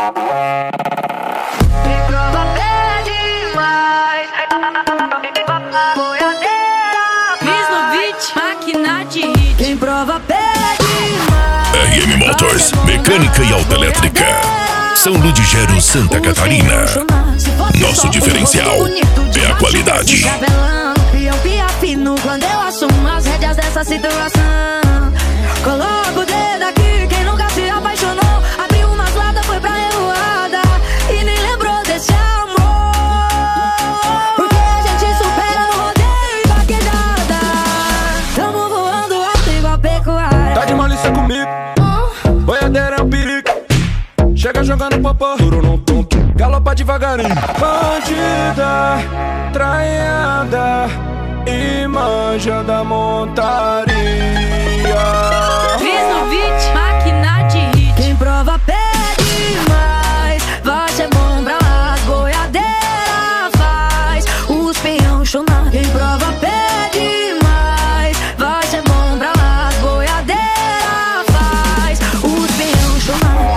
Quem prova pede mais. RM Motors, mecânica e autoelétrica. São Ludgero, Santa Catarina. Nosso diferencial é a qualidade. E eu me afino quando eu assumo as rédeas dessa situação. Coloco o dedo aqui, quem nunca se apaixonou. Abriu umas latas, foi pra revoada e nem lembrou desse amor. Porque a gente supera no rodeio e vaquejada. Tamo voando alto igual pecuária. Tá de malícia comigo, boiadeira é um perigo. Chega jogando popô, duro no tonto, galopa devagarinho. Bandida, traiada e manja da montaria. Fiz no beat, máquina de hit. Quem prova pede mais. Vai ser bom pra lá, as boiadeira faz os peão chorar. Quem prova pede mais. Vai ser bom pra lá, as boiadeira faz os peão chorar.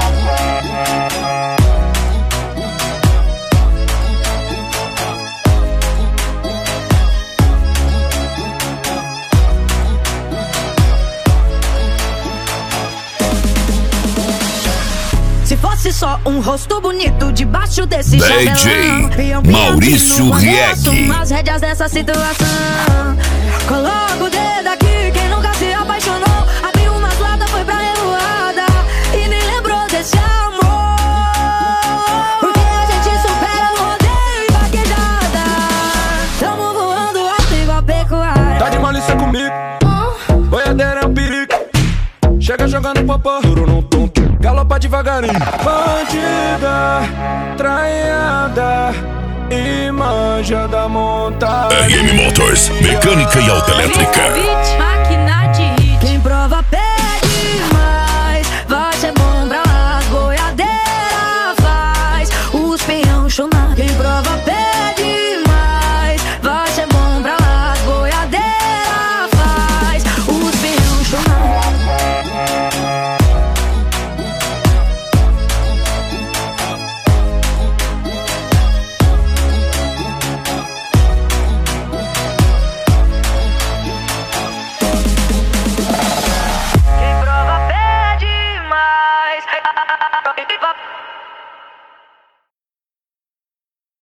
Se fosse só um rosto bonito debaixo desse DJ chabelão, Maurício Rieck. as rédeas dessa situação. Coloco o dedo aqui, quem nunca se apaixonou. Abriu umas latas, foi pra revoada e nem lembrou desse amor. Porque a gente supera no rodeio e vaquejada. Tamo voando alto igual pecuária. Tá de malícia comigo, boiadeira é um perigo. Chega jogando popô, duro no tonto, galopa devagarinho. Bandida, traiada e manja da montaria. RM Motors, mecânica e autoelétrica.